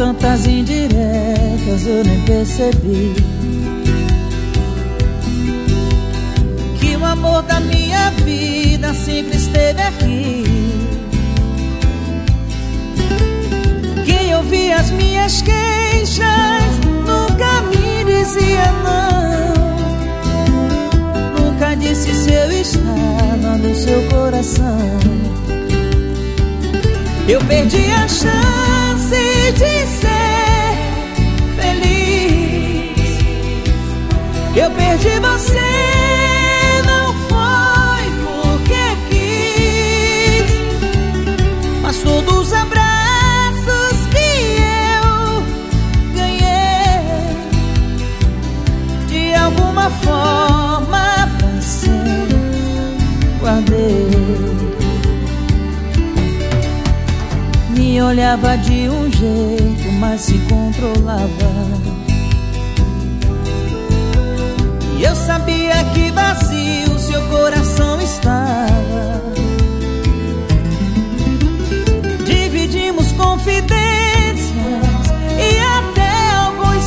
tantas indiretas eu nem percebi que o amor da minha vida sempre esteve aqui. Quem ouvia as minhas queixas nunca me dizia não, nunca disse se eu estava no seu coração. Eu perdi a chance de ser feliz. Eu perdi você, não foi porque quis, mas todos os abraços que eu ganhei, de alguma forma pensei, guardei. Me olhava de um jeito, mas se controlava, e eu sabia que vazio seu coração estava. Dividimos confidências e até alguns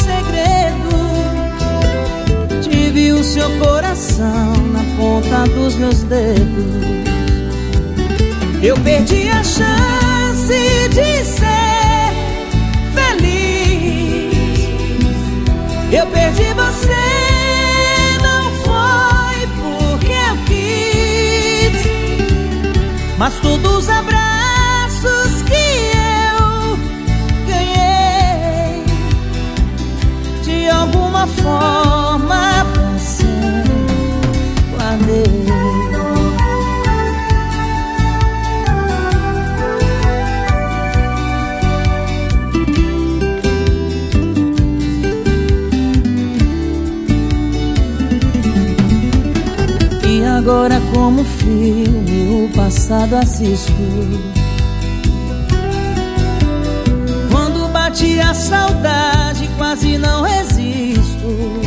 segredos. Tive o seu coração na ponta dos meus dedos. Eu perdi a chance de ser feliz. Eu perdi você, não foi porque eu quis, mas todos os abraços que eu ganhei, de alguma forma pensei, guardei. Agora como filme o passado assisto. Quando bate a saudade quase não resisto.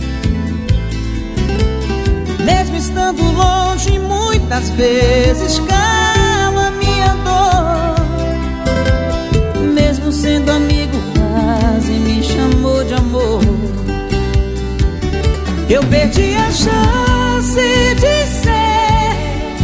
Mesmo estando longe muitas vezes cala minha dor. Mesmo sendo amigo quase me chamou de amor. Eu perdi a chance de ser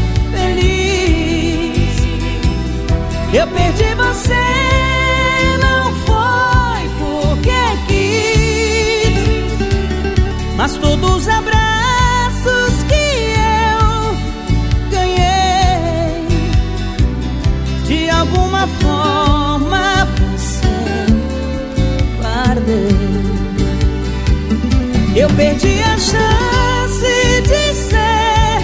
feliz. Eu perdi você, não foi porque quis, mas todos os abraços que eu ganhei, de alguma forma pensei, guardei. Eu perdi a chance de ser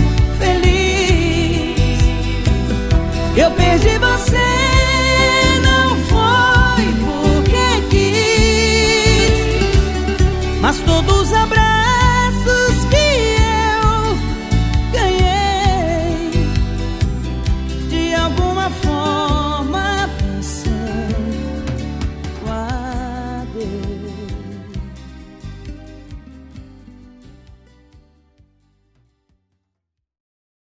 feliz. Eu perdi você, não foi porque quis, mas todo